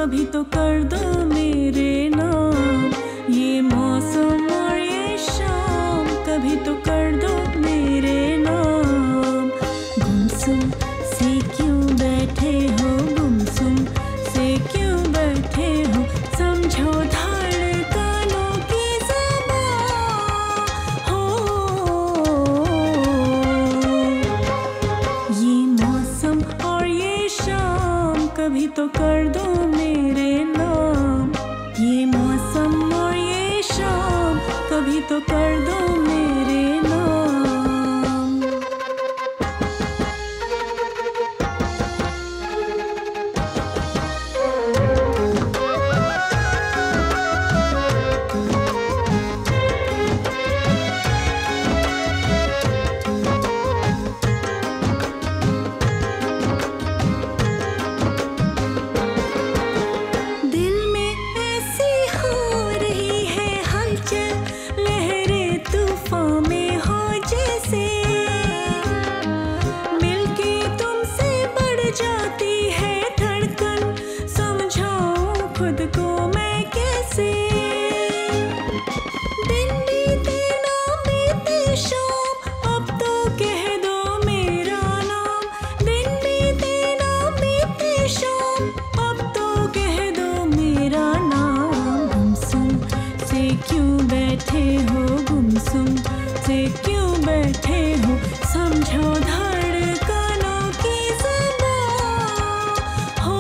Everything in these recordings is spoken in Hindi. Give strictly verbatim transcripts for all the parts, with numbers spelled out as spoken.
कभी तो कर दो मेरे नाम। ये मौसम और ये शाम कभी तो कर दो मेरे नाम। गुमसुम से क्यों बैठे हो, गुमसुम से क्यों बैठे हो, समझो धड़कनों की ज़बान हो। ये मौसम और ये शाम कभी तो कर दो मेरे नाम। ये मौसम और ये शाम कभी तो कर दो मेरे नाम। दिल में ऐसी हो रही है हलचल, लहरें तूफान में हो जैसे। मिलके तुमसे बढ़ जाती है धड़कन, समझाऊं खुद को मैं कैसे। दिन बीते ना बीते शाम, अब तो कह दो मेरा नाम। दिन बीते ना बीते शाम, अब तो कह दो मेरा नाम। गुमसुम से क्यों बैठे हो, गुमसुम से क्यों बैठे हो, समझो धड़कनों की ज़बान हो।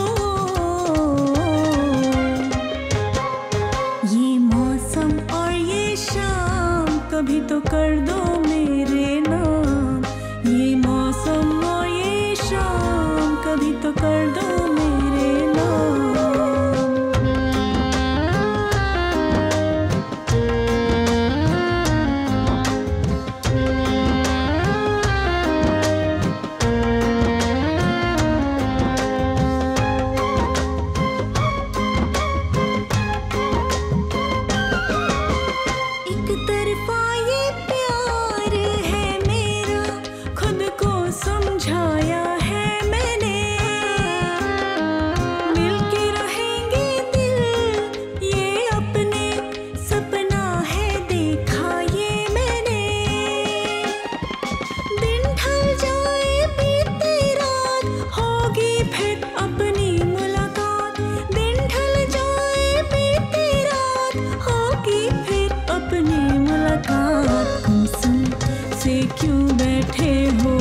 ये मौसम और ये शाम कभी तो कर दो मेरे नाम। ये मौसम और ये शाम कभी तो कर दो मेरे नाम। एक तरफा ये प्यार है मेरा, खुद को समझाया है मैंने। मिलके रहेंगे दिल ये अपने, सपना है देखा ये मैंने। दिन ढल जाए बीते रात, होगी फिर अपनी मुलाकात। दिन ढल जाए बीते रात, होगी फिर अपनी मुलाकात। गुमसुम से क्यों बैठे हो,